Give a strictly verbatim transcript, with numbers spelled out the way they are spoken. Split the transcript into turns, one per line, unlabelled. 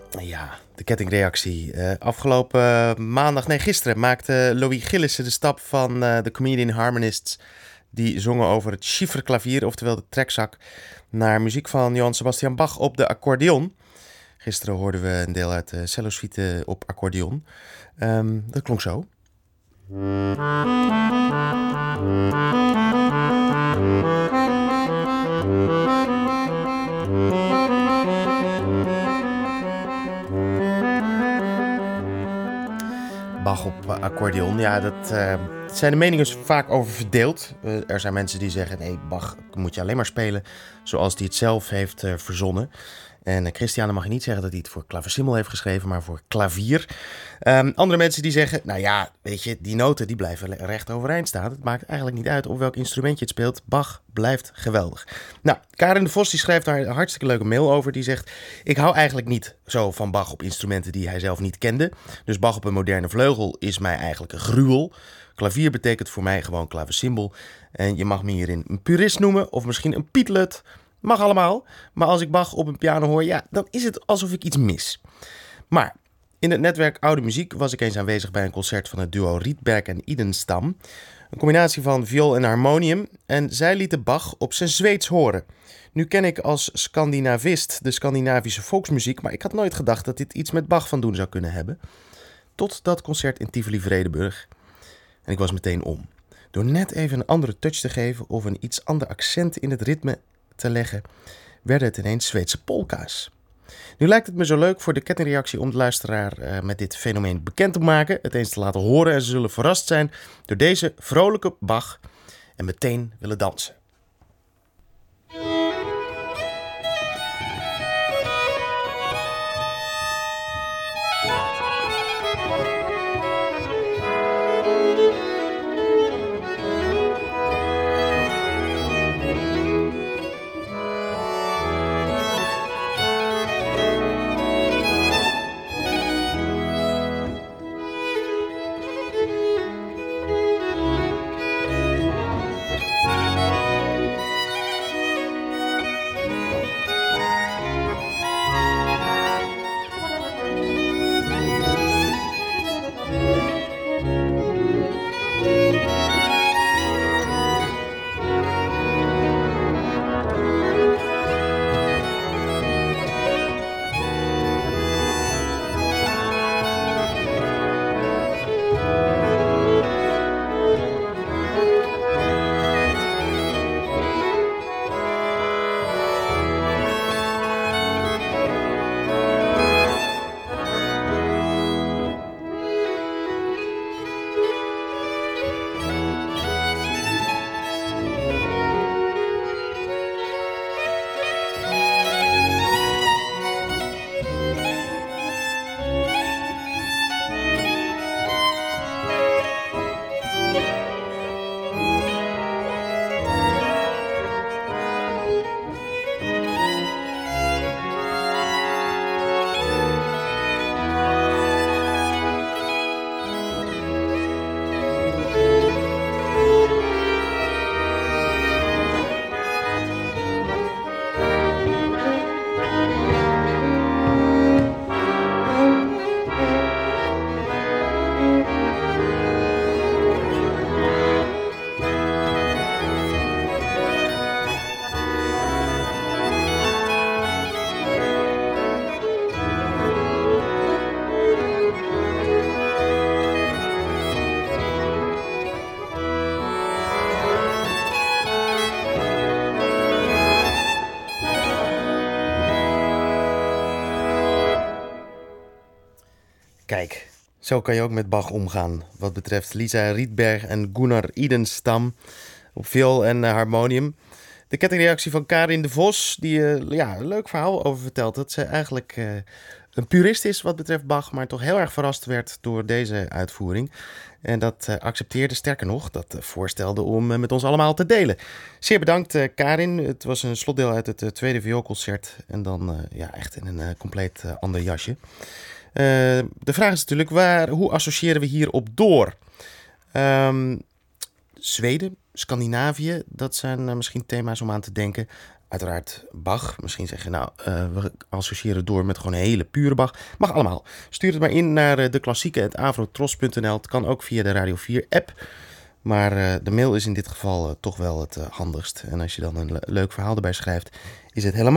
Ja, de kettingreactie. Uh, afgelopen uh, maandag, nee gisteren, maakte Louis Gillissen de stap van uh, de Comedian Harmonists. Die zongen over het chiffreklavier, oftewel de trekzak, naar muziek van Johann Sebastian Bach op de accordeon. Gisteren hoorden we een deel uit de cellosuite op accordeon. Um, dat klonk zo. Bach op accordeon, ja, dat uh, zijn de meningen vaak over verdeeld. Uh, er zijn mensen die zeggen, nee, Bach moet je alleen maar spelen zoals hij het zelf heeft uh, verzonnen. En uh, Christiane mag je niet zeggen dat hij het voor klavecimbal heeft geschreven, maar voor klavier. Um, andere mensen die zeggen, nou ja, weet je, die noten die blijven recht overeind staan. Het maakt eigenlijk niet uit op welk instrument je het speelt. Bach blijft geweldig. Nou, Karin de Vos die schrijft daar een hartstikke leuke mail over. Die zegt, ik hou eigenlijk niet zo van Bach op instrumenten die hij zelf niet kende. Dus Bach op een moderne vleugel is mij eigenlijk een gruwel. Klavier betekent voor mij gewoon klavecimbal. En je mag me hierin een purist noemen of misschien een pietlut. Mag allemaal, maar als ik Bach op een piano hoor, ja, dan is het alsof ik iets mis. Maar in het netwerk Oude Muziek was ik eens aanwezig bij een concert van het duo Rietberg en Idenstam. Een combinatie van viool en harmonium en zij lieten Bach op zijn Zweeds horen. Nu ken ik als Scandinavist de Scandinavische volksmuziek, maar ik had nooit gedacht dat dit iets met Bach van doen zou kunnen hebben. Tot dat concert in Tivoli-Vredenburg. En ik was meteen om. Door net even een andere touch te geven of een iets ander accent in het ritme te leggen, werden het ineens Zweedse polka's. Nu lijkt het me zo leuk voor de kettingreactie om de luisteraar uh, met dit fenomeen bekend te maken, het eens te laten horen en ze zullen verrast zijn door deze vrolijke Bach en meteen willen dansen. Kijk, zo kan je ook met Bach omgaan. Wat betreft Lisa Rietberg en Gunnar Idenstam op viool en uh, harmonium. De kettingreactie van Karin de Vos, die uh, ja, een leuk verhaal over vertelt. Dat ze eigenlijk uh, een purist is wat betreft Bach, maar toch heel erg verrast werd door deze uitvoering. En dat uh, accepteerde, sterker nog, dat uh, voorstelde om uh, met ons allemaal te delen. Zeer bedankt uh, Karin. Het was een slotdeel uit het uh, tweede vioolconcert. En dan uh, ja, echt in een uh, compleet uh, ander jasje. Uh, de vraag is natuurlijk, waar, hoe associëren we hierop door? Um, Zweden, Scandinavië, dat zijn uh, misschien thema's om aan te denken. Uiteraard Bach. Misschien zeg je nou, uh, we associëren door met gewoon een hele pure Bach. Mag allemaal. Stuur het maar in naar uh, de klassieke at avrotros punt n l. Het kan ook via de Radio vier app. Maar uh, de mail is in dit geval uh, toch wel het uh, handigst. En als je dan een le- leuk verhaal erbij schrijft, is het helemaal